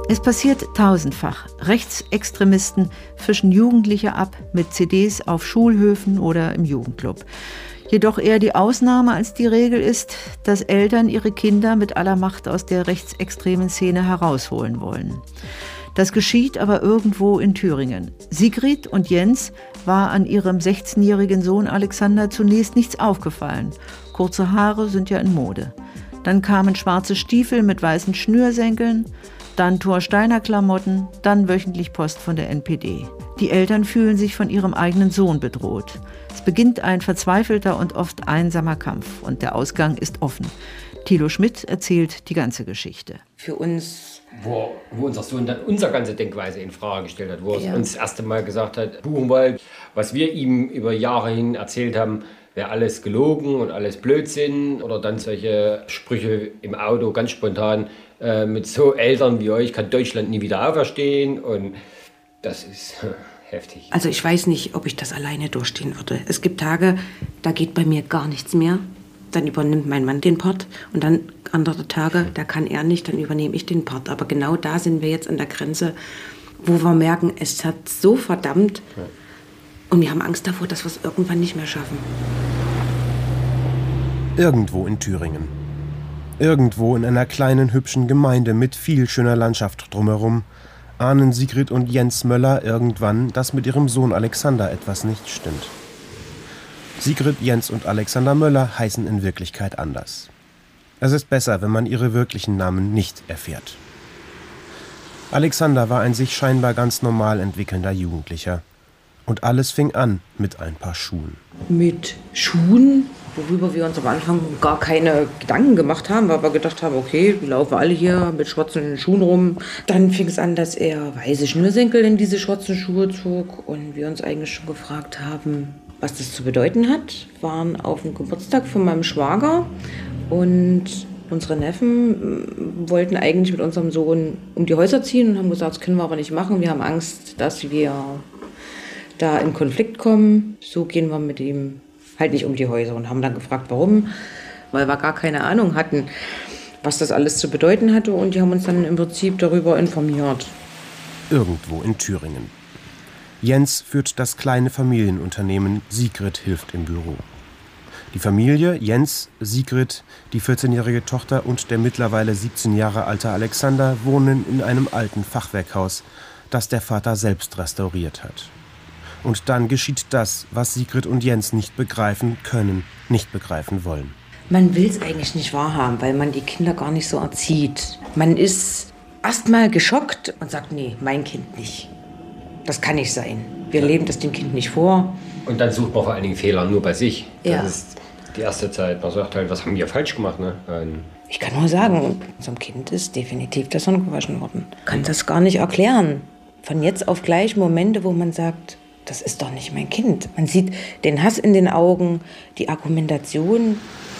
Es passiert tausendfach. Rechtsextremisten fischen Jugendliche ab mit CDs auf Schulhöfen oder im Jugendclub. Jedoch eher die Ausnahme als die Regel ist, dass Eltern ihre Kinder mit aller Macht aus der rechtsextremen Szene herausholen wollen. Das geschieht aber irgendwo in Thüringen. Sigrid und Jens war an ihrem 16-jährigen Sohn Alexander zunächst nichts aufgefallen. Kurze Haare sind ja in Mode. Dann kamen schwarze Stiefel mit weißen Schnürsenkeln, dann Thorsteiner Klamotten, dann wöchentlich Post von der NPD. Die Eltern fühlen sich von ihrem eigenen Sohn bedroht. Es beginnt ein verzweifelter und oft einsamer Kampf und der Ausgang ist offen. Thilo Schmidt erzählt die ganze Geschichte. Für uns, wo unser Sohn dann unsere ganze Denkweise in Frage gestellt hat, wo er uns das erste Mal gesagt hat, Buchenwald, was wir ihm über Jahre hin erzählt haben, wäre alles gelogen und alles Blödsinn. Oder dann solche Sprüche im Auto ganz spontan, mit so Eltern wie euch kann Deutschland nie wieder auferstehen. Und das ist heftig. Also ich weiß nicht, ob ich das alleine durchstehen würde. Es gibt Tage, da geht bei mir gar nichts mehr. Dann übernimmt mein Mann den Part. Und dann andere Tage, da kann er nicht, dann übernehme ich den Part. Aber genau da sind wir jetzt an der Grenze, wo wir merken, es hat so verdammt. Ja. Und wir haben Angst davor, dass wir es irgendwann nicht mehr schaffen. Irgendwo in Thüringen. Irgendwo in einer kleinen, hübschen Gemeinde mit viel schöner Landschaft drumherum ahnen Sigrid und Jens Möller irgendwann, dass mit ihrem Sohn Alexander etwas nicht stimmt. Sigrid, Jens und Alexander Möller heißen in Wirklichkeit anders. Es ist besser, wenn man ihre wirklichen Namen nicht erfährt. Alexander war ein sich scheinbar ganz normal entwickelnder Jugendlicher. Und alles fing an mit ein paar Schuhen. Mit Schuhen, worüber wir uns am Anfang gar keine Gedanken gemacht haben, weil wir gedacht haben, okay, wir laufen alle hier mit schwarzen Schuhen rum. Dann fing es an, dass er weiße Schnürsenkel in diese schwarzen Schuhe zog und wir uns eigentlich schon gefragt haben, was das zu bedeuten hat. Wir waren auf dem Geburtstag von meinem Schwager und unsere Neffen wollten eigentlich mit unserem Sohn um die Häuser ziehen und haben gesagt, das können wir aber nicht machen. Wir haben Angst, dass wir da in Konflikt kommen. So gehen wir mit ihm halt nicht um die Häuser und haben dann gefragt, warum. Weil wir gar keine Ahnung hatten, was das alles zu bedeuten hatte. Und die haben uns dann im Prinzip darüber informiert. Irgendwo in Thüringen. Jens führt das kleine Familienunternehmen Sigrid hilft im Büro. Die Familie, Jens, Sigrid, die 14-jährige Tochter und der mittlerweile 17 Jahre alte Alexander wohnen in einem alten Fachwerkhaus, das der Vater selbst restauriert hat. Und dann geschieht das, was Sigrid und Jens nicht begreifen können, nicht begreifen wollen. Man will es eigentlich nicht wahrhaben, weil man die Kinder gar nicht so erzieht. Man ist erstmal geschockt und sagt, nee, mein Kind nicht. Das kann nicht sein. Wir leben das dem Kind nicht vor. Und dann sucht man vor allen Dingen Fehler nur bei sich. Ja. Das ist die erste Zeit. Man sagt halt, was haben wir falsch gemacht? Ne? Ich kann nur sagen, unserem Kind ist definitiv der Sohn gewaschen worden. Kann das gar nicht erklären. Von jetzt auf gleich Momente, wo man sagt, das ist doch nicht mein Kind. Man sieht den Hass in den Augen, die Argumentation.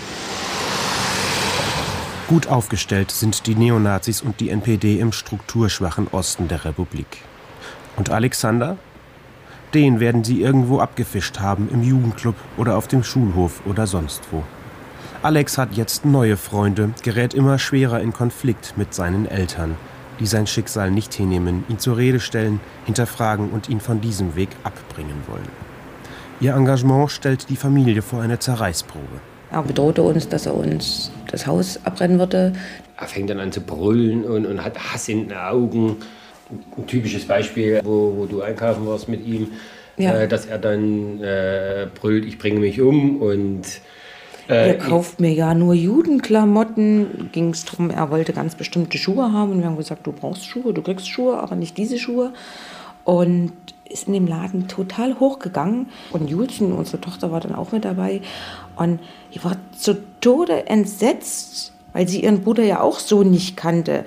Gut aufgestellt sind die Neonazis und die NPD im strukturschwachen Osten der Republik. Und Alexander? Den werden sie irgendwo abgefischt haben, im Jugendclub oder auf dem Schulhof oder sonst wo. Alex hat jetzt neue Freunde, gerät immer schwerer in Konflikt mit seinen Eltern, die sein Schicksal nicht hinnehmen, ihn zur Rede stellen, hinterfragen und ihn von diesem Weg abbringen wollen. Ihr Engagement stellt die Familie vor eine Zerreißprobe. Er bedrohte uns, dass er uns das Haus abbrennen würde. Er fängt dann an zu brüllen und hat Hass in den Augen. Ein typisches Beispiel, wo du einkaufen warst mit ihm, ja. Dass er dann brüllt, ich bringe mich um und er kauft mir ja nur Judenklamotten. Ging es darum, er wollte ganz bestimmte Schuhe haben. Und wir haben gesagt, du brauchst Schuhe, du kriegst Schuhe, aber nicht diese Schuhe. Und ist in dem Laden total hochgegangen. Und Julchen, unsere Tochter, war dann auch mit dabei. Und die war zu Tode entsetzt, weil sie ihren Bruder ja auch so nicht kannte.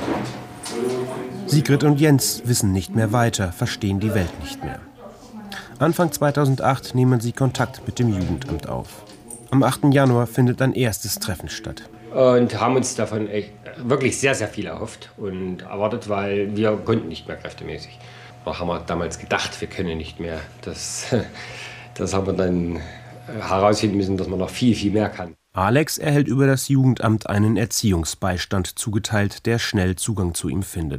Sigrid und Jens wissen nicht mehr weiter, verstehen die Welt nicht mehr. Anfang 2008 nehmen sie Kontakt mit dem Jugendamt auf. Am 8. Januar findet ein erstes Treffen statt. Und haben uns davon wirklich sehr, sehr viel erhofft und erwartet, weil wir konnten nicht mehr kräftemäßig. Da haben wir damals gedacht, wir können nicht mehr. Das haben wir dann herausfinden müssen, dass man noch viel, viel mehr kann. Alex erhält über das Jugendamt einen Erziehungsbeistand zugeteilt, der schnell Zugang zu ihm findet.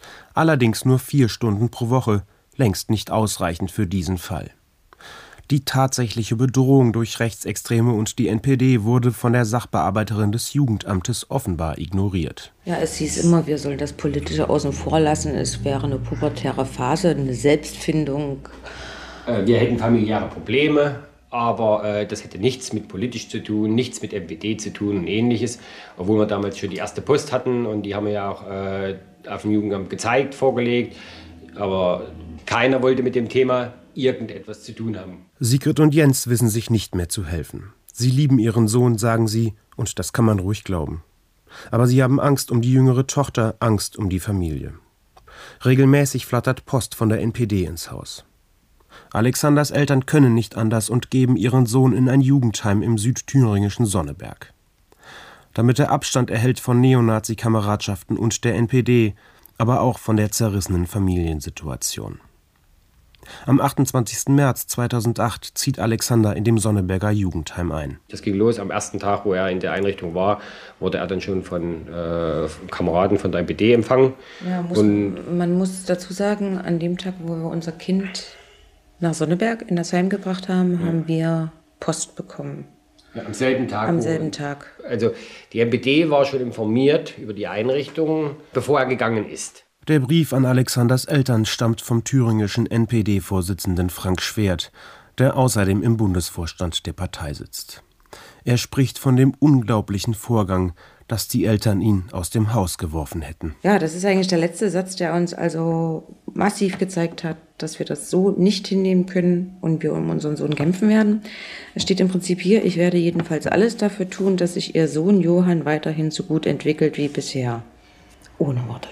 Allerdings nur 4 Stunden pro Woche, längst nicht ausreichend für diesen Fall. Die tatsächliche Bedrohung durch Rechtsextreme und die NPD wurde von der Sachbearbeiterin des Jugendamtes offenbar ignoriert. Ja, es hieß immer, wir sollen das Politische außen vor lassen. Es wäre eine pubertäre Phase, eine Selbstfindung. Wir hätten familiäre Probleme, aber das hätte nichts mit politisch zu tun, nichts mit NPD zu tun und Ähnliches. Obwohl wir damals schon die erste Post hatten und die haben wir ja auch auf dem Jugendamt gezeigt, vorgelegt. Aber keiner wollte mit dem Thema irgendetwas zu tun haben. Sigrid und Jens wissen sich nicht mehr zu helfen. Sie lieben ihren Sohn, sagen sie, und das kann man ruhig glauben. Aber sie haben Angst um die jüngere Tochter, Angst um die Familie. Regelmäßig flattert Post von der NPD ins Haus. Alexanders Eltern können nicht anders und geben ihren Sohn in ein Jugendheim im südthüringischen Sonneberg. Damit er Abstand erhält von Neonazi-Kameradschaften und der NPD, aber auch von der zerrissenen Familiensituation. Am 28. März 2008 zieht Alexander in dem Sonneberger Jugendheim ein. Das ging los am ersten Tag, wo er in der Einrichtung war, wurde er dann schon von Kameraden von der NPD empfangen. Ja, man muss dazu sagen, an dem Tag, wo wir unser Kind nach Sonneberg in das Heim gebracht haben, haben wir Post bekommen. Ja, am selben Tag. Am selben Tag. Also die NPD war schon informiert über die Einrichtung, bevor er gegangen ist. Der Brief an Alexanders Eltern stammt vom thüringischen NPD-Vorsitzenden Frank Schwert, der außerdem im Bundesvorstand der Partei sitzt. Er spricht von dem unglaublichen Vorgang, dass die Eltern ihn aus dem Haus geworfen hätten. Ja, das ist eigentlich der letzte Satz, der uns also massiv gezeigt hat, dass wir das so nicht hinnehmen können und wir um unseren Sohn kämpfen werden. Es steht im Prinzip hier, ich werde jedenfalls alles dafür tun, dass sich Ihr Sohn Johann weiterhin so gut entwickelt wie bisher. Ohne Worte.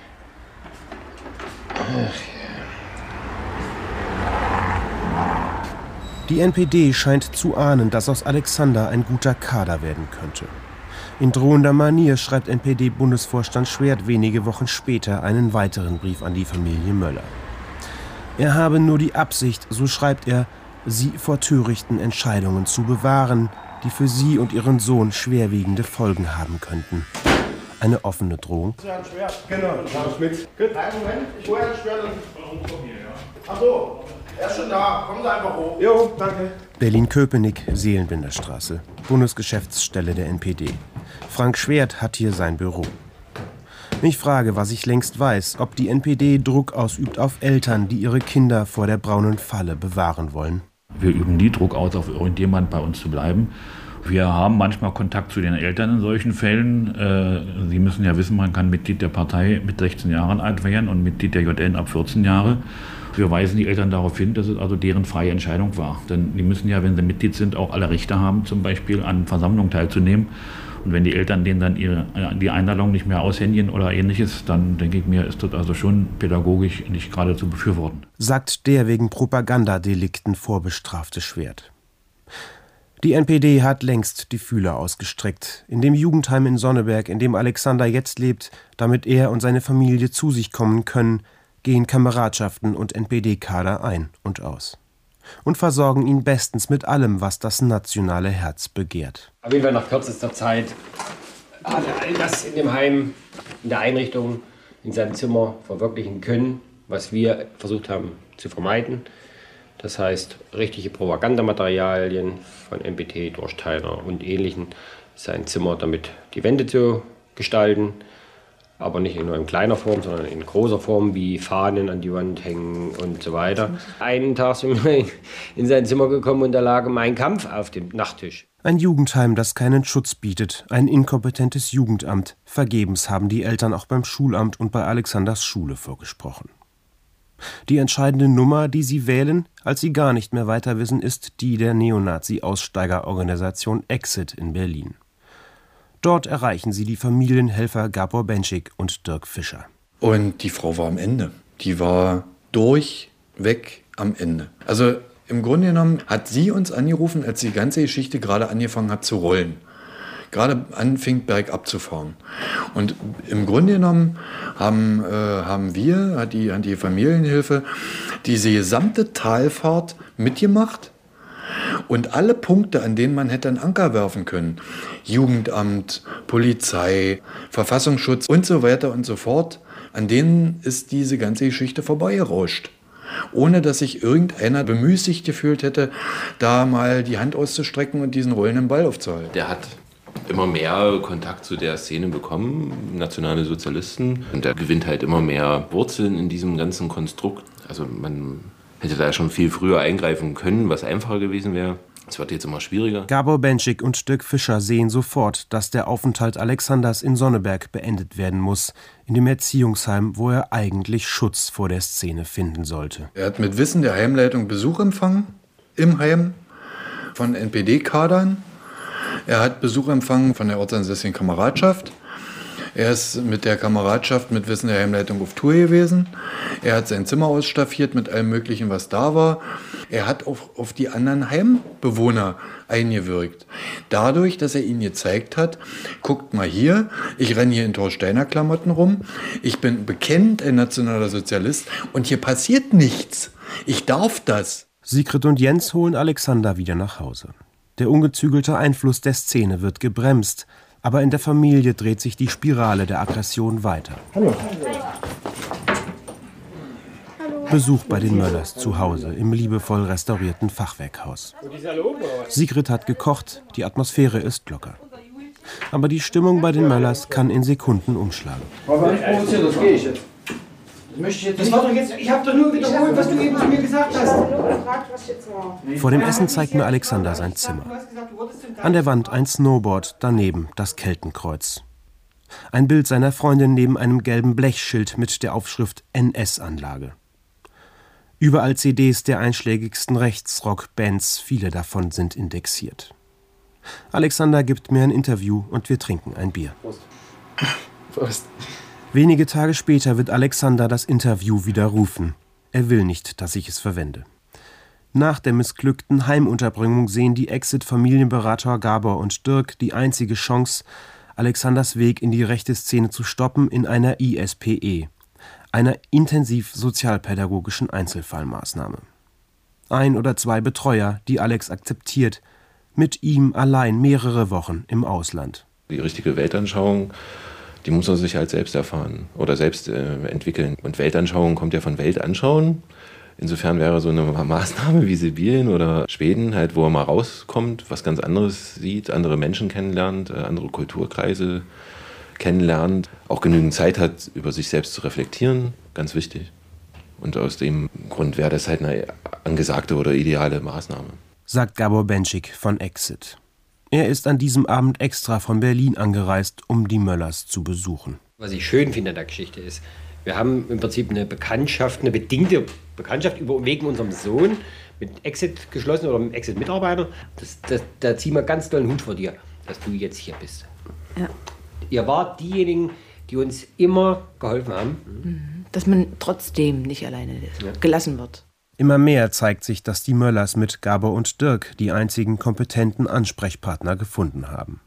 Die NPD scheint zu ahnen, dass aus Alexander ein guter Kader werden könnte. In drohender Manier schreibt NPD-Bundesvorstand Schwert wenige Wochen später einen weiteren Brief an die Familie Möller. Er habe nur die Absicht, so schreibt er, sie vor törichten Entscheidungen zu bewahren, die für sie und ihren Sohn schwerwiegende Folgen haben könnten. Eine offene Drohung. Genau, mach mit. Gut, einen Moment, ich hole ein Schwert und... Ach so, er ist schon da, kommen Sie einfach hoch. Jo, danke. Berlin-Köpenick, Seelenbinderstraße, Bundesgeschäftsstelle der NPD. Frank Schwert hat hier sein Büro. Ich frage, was ich längst weiß, ob die NPD Druck ausübt auf Eltern, die ihre Kinder vor der braunen Falle bewahren wollen. Wir üben nie Druck aus, auf irgendjemand bei uns zu bleiben. Wir haben manchmal Kontakt zu den Eltern in solchen Fällen. Sie müssen ja wissen, man kann Mitglied der Partei mit 16 Jahren alt werden und Mitglied der JN ab 14 Jahre. Wir weisen die Eltern darauf hin, dass es also deren freie Entscheidung war. Denn die müssen ja, wenn sie Mitglied sind, auch alle Rechte haben, zum Beispiel an Versammlungen teilzunehmen. Und wenn die Eltern denen dann die Einladung nicht mehr aushändigen oder Ähnliches, dann denke ich mir, ist das also schon pädagogisch nicht gerade zu befürworten. Sagt der wegen Propagandadelikten vorbestrafte Schwert. Die NPD hat längst die Fühler ausgestreckt. In dem Jugendheim in Sonneberg, in dem Alexander jetzt lebt, damit er und seine Familie zu sich kommen können, gehen Kameradschaften und NPD-Kader ein und aus. Und versorgen ihn bestens mit allem, was das nationale Herz begehrt. Auf jeden Fall nach kürzester Zeit hat er all das in dem Heim, in der Einrichtung, in seinem Zimmer verwirklichen können, was wir versucht haben zu vermeiden. Das heißt, richtige Propagandamaterialien von NPD, Durchteiler und Ähnlichen, sein Zimmer damit die Wände zu gestalten. Aber nicht nur in kleiner Form, sondern in großer Form, wie Fahnen an die Wand hängen und so weiter. Einen Tag sind wir in sein Zimmer gekommen und da lag Mein Kampf auf dem Nachttisch. Ein Jugendheim, das keinen Schutz bietet, ein inkompetentes Jugendamt. Vergebens haben die Eltern auch beim Schulamt und bei Alexanders Schule vorgesprochen. Die entscheidende Nummer, die sie wählen, als sie gar nicht mehr weiter wissen, ist die der Neonazi-Aussteigerorganisation Exit in Berlin. Dort erreichen sie die Familienhelfer Gabor Benschik und Dirk Fischer. Und die Frau war am Ende. Die war durchweg am Ende. Also im Grunde genommen hat sie uns angerufen, als die ganze Geschichte gerade angefangen hat zu rollen. Gerade anfing bergab zu fahren. Und im Grunde genommen hat die Familienhilfe diese gesamte Talfahrt mitgemacht und alle Punkte, an denen man hätte einen Anker werfen können, Jugendamt, Polizei, Verfassungsschutz und so weiter und so fort, an denen ist diese ganze Geschichte vorbeigerauscht. Ohne dass sich irgendeiner bemüßigt gefühlt hätte, da mal die Hand auszustrecken und diesen rollenden Ball aufzuhalten. Der hat immer mehr Kontakt zu der Szene bekommen, nationale Sozialisten. Und der gewinnt halt immer mehr Wurzeln in diesem ganzen Konstrukt. Also man hätte da schon viel früher eingreifen können, was einfacher gewesen wäre. Es wird jetzt immer schwieriger. Gabor Benschik und Dirk Fischer sehen sofort, dass der Aufenthalt Alexanders in Sonneberg beendet werden muss, in dem Erziehungsheim, wo er eigentlich Schutz vor der Szene finden sollte. Er hat mit Wissen der Heimleitung Besuch empfangen, im Heim, von NPD-Kadern. Er hat Besuch empfangen von der ortsansässigen Kameradschaft. Er ist mit der Kameradschaft mit Wissen der Heimleitung auf Tour gewesen. Er hat sein Zimmer ausstaffiert mit allem Möglichen, was da war. Er hat auch auf die anderen Heimbewohner eingewirkt. Dadurch, dass er ihnen gezeigt hat, guckt mal hier, ich renne hier in Thorsteiner Klamotten rum, ich bin bekannt ein nationaler Sozialist und hier passiert nichts. Ich darf das. Sigrid und Jens holen Alexander wieder nach Hause. Der ungezügelte Einfluss der Szene wird gebremst, aber in der Familie dreht sich die Spirale der Aggression weiter. Hallo. Besuch bei den Möllers zu Hause im liebevoll restaurierten Fachwerkhaus. Sigrid hat gekocht, die Atmosphäre ist locker. Aber die Stimmung bei den Möllers kann in Sekunden umschlagen. Aber ich provoziere, das gehe ich jetzt. Das war doch jetzt, ich habe doch nur wiederholt, was du eben zu mir gesagt hast. Vor dem Essen zeigt mir Alexander sein Zimmer. An der Wand ein Snowboard, daneben das Keltenkreuz. Ein Bild seiner Freundin neben einem gelben Blechschild mit der Aufschrift NS-Anlage. Überall CDs der einschlägigsten Rechtsrock-Bands, viele davon sind indexiert. Alexander gibt mir ein Interview und wir trinken ein Bier. Prost. Prost. Wenige Tage später wird Alexander das Interview widerrufen. Er will nicht, dass ich es verwende. Nach der missglückten Heimunterbringung sehen die Exit-Familienberater Gabor und Dirk die einzige Chance, Alexanders Weg in die rechte Szene zu stoppen, in einer ISPE, einer intensiv-sozialpädagogischen Einzelfallmaßnahme. 1 oder 2 Betreuer, die Alex akzeptiert, mit ihm allein mehrere Wochen im Ausland. Die richtige Weltanschauung, die muss er sich halt selbst erfahren oder selbst entwickeln. Und Weltanschauung kommt ja von Weltanschauen. Insofern wäre so eine Maßnahme wie Sibirien oder Schweden, halt, wo er mal rauskommt, was ganz anderes sieht, andere Menschen kennenlernt, andere Kulturkreise kennenlernt, auch genügend Zeit hat, über sich selbst zu reflektieren, ganz wichtig. Und aus dem Grund wäre das halt eine angesagte oder ideale Maßnahme. Sagt Gabor Benschik von Exit. Er ist an diesem Abend extra von Berlin angereist, um die Möllers zu besuchen. Was ich schön finde an der Geschichte ist, wir haben im Prinzip eine Bekanntschaft, eine bedingte Bekanntschaft wegen unserem Sohn mit Exit geschlossen oder mit Exit-Mitarbeiter. Da ziehen wir ganz doll einen Hut vor dir, dass du jetzt hier bist. Ja. Ihr wart diejenigen, die uns immer geholfen haben. Dass man trotzdem nicht alleine gelassen wird. Immer mehr zeigt sich, dass die Möllers mit Gabor und Dirk die einzigen kompetenten Ansprechpartner gefunden haben.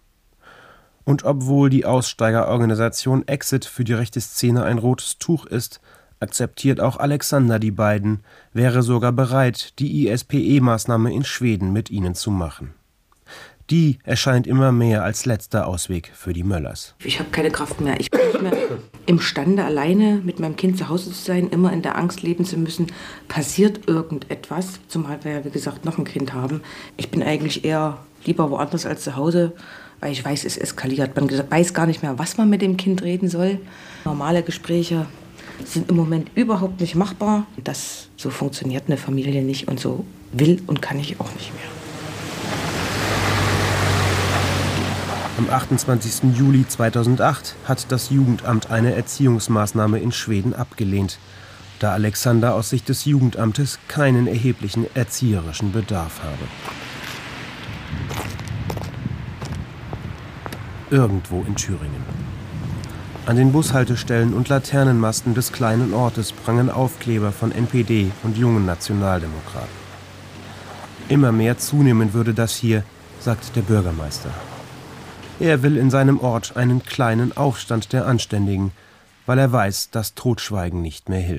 Und obwohl die Aussteigerorganisation Exit für die rechte Szene ein rotes Tuch ist, akzeptiert auch Alexander die beiden, wäre sogar bereit, die ISPE-Maßnahme in Schweden mit ihnen zu machen. Die erscheint immer mehr als letzter Ausweg für die Möllers. Ich habe keine Kraft mehr. Ich bin nicht mehr imstande, alleine mit meinem Kind zu Hause zu sein, immer in der Angst leben zu müssen, passiert irgendetwas, zumal wir ja, wie gesagt, noch ein Kind haben. Ich bin eigentlich eher lieber woanders als zu Hause, weil ich weiß, es eskaliert. Man weiß gar nicht mehr, was man mit dem Kind reden soll. Normale Gespräche sind im Moment überhaupt nicht machbar. So funktioniert eine Familie nicht und so will und kann ich auch nicht mehr. Am 28. Juli 2008 hat das Jugendamt eine Erziehungsmaßnahme in Schweden abgelehnt, da Alexander aus Sicht des Jugendamtes keinen erheblichen erzieherischen Bedarf habe. Irgendwo in Thüringen. An den Bushaltestellen und Laternenmasten des kleinen Ortes prangen Aufkleber von NPD und jungen Nationaldemokraten. Immer mehr zunehmen würde das hier, sagt der Bürgermeister. Er will in seinem Ort einen kleinen Aufstand der Anständigen, weil er weiß, dass Totschweigen nicht mehr hilft.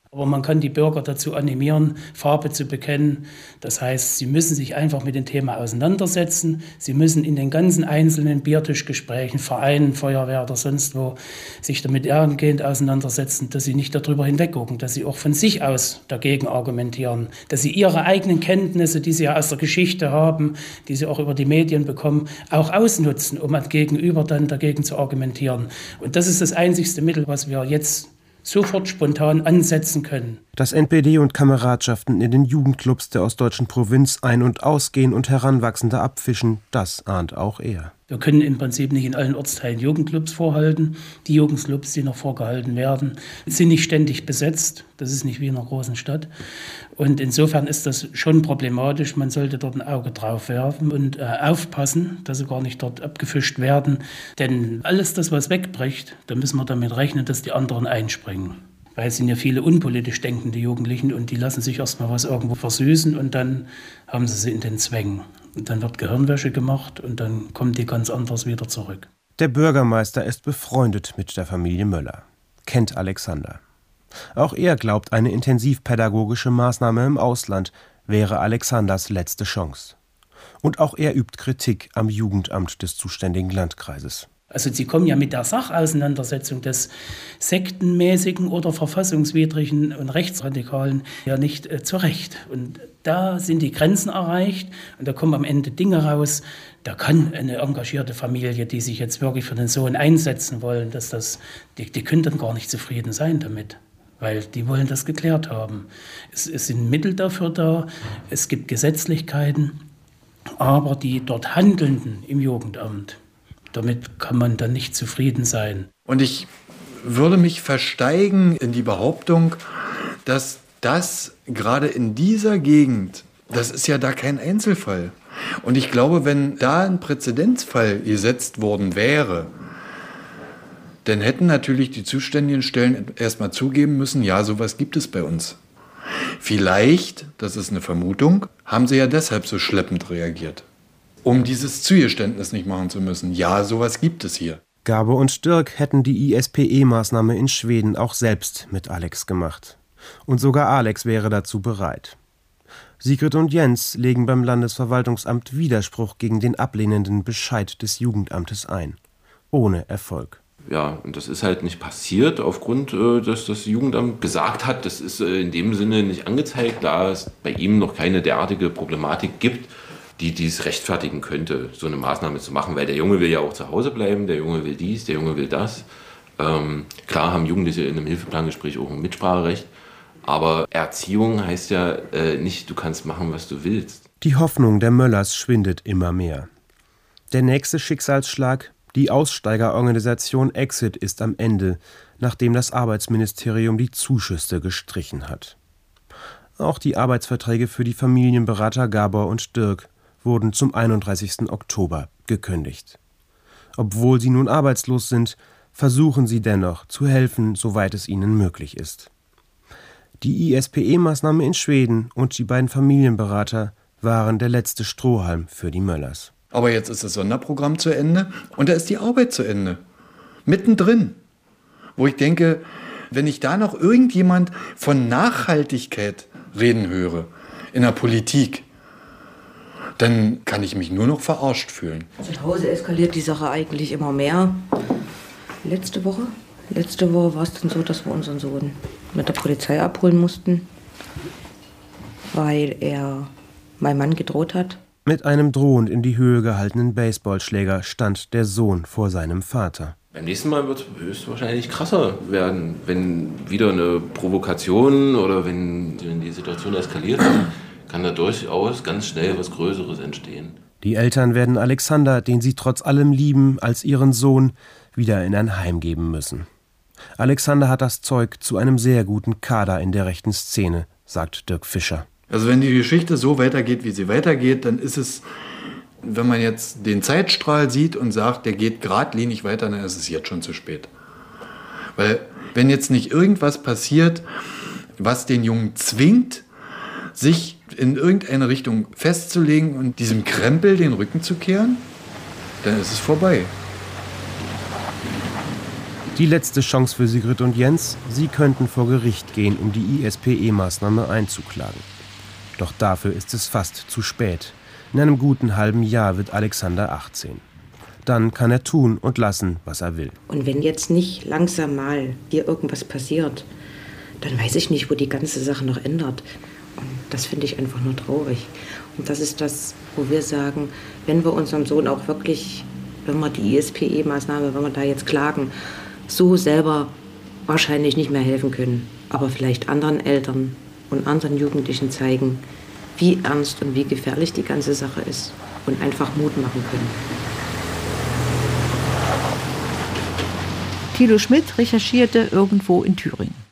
Aber man kann die Bürger dazu animieren, Farbe zu bekennen. Das heißt, sie müssen sich einfach mit dem Thema auseinandersetzen. Sie müssen in den ganzen einzelnen Biertischgesprächen, Vereinen, Feuerwehr oder sonst wo, sich damit ehrgehend auseinandersetzen, dass sie nicht darüber hinweggucken, dass sie auch von sich aus dagegen argumentieren, dass sie ihre eigenen Kenntnisse, die sie ja aus der Geschichte haben, die sie auch über die Medien bekommen, auch ausnutzen, um gegenüber dann dagegen zu argumentieren. Und das ist das einzigste Mittel, was wir jetzt sofort spontan ansetzen können. Dass NPD und Kameradschaften in den Jugendclubs der ostdeutschen Provinz ein- und ausgehen und Heranwachsende abfischen, das ahnt auch er. Wir können im Prinzip nicht in allen Ortsteilen Jugendclubs vorhalten. Die Jugendclubs, die noch vorgehalten werden, sind nicht ständig besetzt. Das ist nicht wie in einer großen Stadt. Und insofern ist das schon problematisch. Man sollte dort ein Auge drauf werfen und aufpassen, dass sie gar nicht dort abgefischt werden. Denn alles das, was wegbricht, da müssen wir damit rechnen, dass die anderen einspringen. Weil es sind ja viele unpolitisch denkende Jugendlichen und die lassen sich erst mal was irgendwo versüßen und dann haben sie in den Zwängen. Und dann wird Gehirnwäsche gemacht und dann kommen die ganz anders wieder zurück. Der Bürgermeister ist befreundet mit der Familie Möller, kennt Alexander. Auch er glaubt, eine intensivpädagogische Maßnahme im Ausland wäre Alexanders letzte Chance. Und auch er übt Kritik am Jugendamt des zuständigen Landkreises. Also sie kommen ja mit der Sachauseinandersetzung des sektenmäßigen oder verfassungswidrigen und rechtsradikalen ja nicht zurecht. Und da sind die Grenzen erreicht und da kommen am Ende Dinge raus. Da kann eine engagierte Familie, die sich jetzt wirklich für den Sohn einsetzen wollen, die können dann gar nicht zufrieden sein damit. Weil die wollen das geklärt haben. Es sind Mittel dafür da, es gibt Gesetzlichkeiten, aber die dort Handelnden im Jugendamt, damit kann man dann nicht zufrieden sein. Und ich würde mich versteigen in die Behauptung, dass das gerade in dieser Gegend, das ist ja da kein Einzelfall. Und ich glaube, wenn da ein Präzedenzfall gesetzt worden wäre, dann hätten natürlich die zuständigen Stellen erstmal zugeben müssen, ja, sowas gibt es bei uns. Vielleicht, das ist eine Vermutung, haben sie ja deshalb so schleppend reagiert, um dieses Zugeständnis nicht machen zu müssen. Ja, sowas gibt es hier. Gabor und Dirk hätten die ISPE-Maßnahme in Schweden auch selbst mit Alex gemacht. Und sogar Alex wäre dazu bereit. Sigrid und Jens legen beim Landesverwaltungsamt Widerspruch gegen den ablehnenden Bescheid des Jugendamtes ein. Ohne Erfolg. Ja, und das ist halt nicht passiert aufgrund, dass das Jugendamt gesagt hat, das ist in dem Sinne nicht angezeigt, da es bei ihm noch keine derartige Problematik gibt, die dies rechtfertigen könnte, so eine Maßnahme zu machen, weil der Junge will ja auch zu Hause bleiben, der Junge will dies, der Junge will das. Klar haben Jugendliche in einem Hilfeplangespräch auch ein Mitspracherecht, aber Erziehung heißt ja nicht, du kannst machen, was du willst. Die Hoffnung der Möllers schwindet immer mehr. Der nächste Schicksalsschlag: die Aussteigerorganisation Exit ist am Ende, nachdem das Arbeitsministerium die Zuschüsse gestrichen hat. Auch die Arbeitsverträge für die Familienberater Gabor und Dirk wurden zum 31. Oktober gekündigt. Obwohl sie nun arbeitslos sind, versuchen sie dennoch zu helfen, soweit es ihnen möglich ist. Die ISPE-Maßnahme in Schweden und die beiden Familienberater waren der letzte Strohhalm für die Möllers. Aber jetzt ist das Sonderprogramm zu Ende und da ist die Arbeit zu Ende. Mittendrin. Wo ich denke, wenn ich da noch irgendjemand von Nachhaltigkeit reden höre in der Politik, dann kann ich mich nur noch verarscht fühlen. Zu Hause eskaliert die Sache eigentlich immer mehr. Letzte Woche war es dann so, dass wir unseren Sohn mit der Polizei abholen mussten, weil er meinem Mann gedroht hat. Mit einem drohend in die Höhe gehaltenen Baseballschläger stand der Sohn vor seinem Vater. Beim nächsten Mal wird es höchstwahrscheinlich krasser werden, wenn wieder eine Provokation oder wenn die Situation eskaliert, kann da durchaus ganz schnell was Größeres entstehen. Die Eltern werden Alexander, den sie trotz allem lieben, als ihren Sohn wieder in ein Heim geben müssen. Alexander hat das Zeug zu einem sehr guten Kader in der rechten Szene, sagt Dirk Fischer. Also wenn die Geschichte so weitergeht, wie sie weitergeht, dann ist es, wenn man jetzt den Zeitstrahl sieht und sagt, der geht geradlinig weiter, dann ist es jetzt schon zu spät. Weil wenn jetzt nicht irgendwas passiert, was den Jungen zwingt, sich in irgendeine Richtung festzulegen und diesem Krempel den Rücken zu kehren, dann ist es vorbei. Die letzte Chance für Sigrid und Jens, sie könnten vor Gericht gehen, um die ISPE-Maßnahme einzuklagen. Doch dafür ist es fast zu spät. In einem guten halben Jahr wird Alexander 18. Dann kann er tun und lassen, was er will. Und wenn jetzt nicht langsam mal hier irgendwas passiert, dann weiß ich nicht, wo die ganze Sache noch ändert. Und das finde ich einfach nur traurig. Und das ist das, wo wir sagen, wenn wir unserem Sohn auch wirklich, wenn wir die ISPE-Maßnahme, wenn wir da jetzt klagen, so selber wahrscheinlich nicht mehr helfen können, aber vielleicht anderen Eltern und anderen Jugendlichen zeigen, wie ernst und wie gefährlich die ganze Sache ist und einfach Mut machen können. Thilo Schmidt recherchierte irgendwo in Thüringen.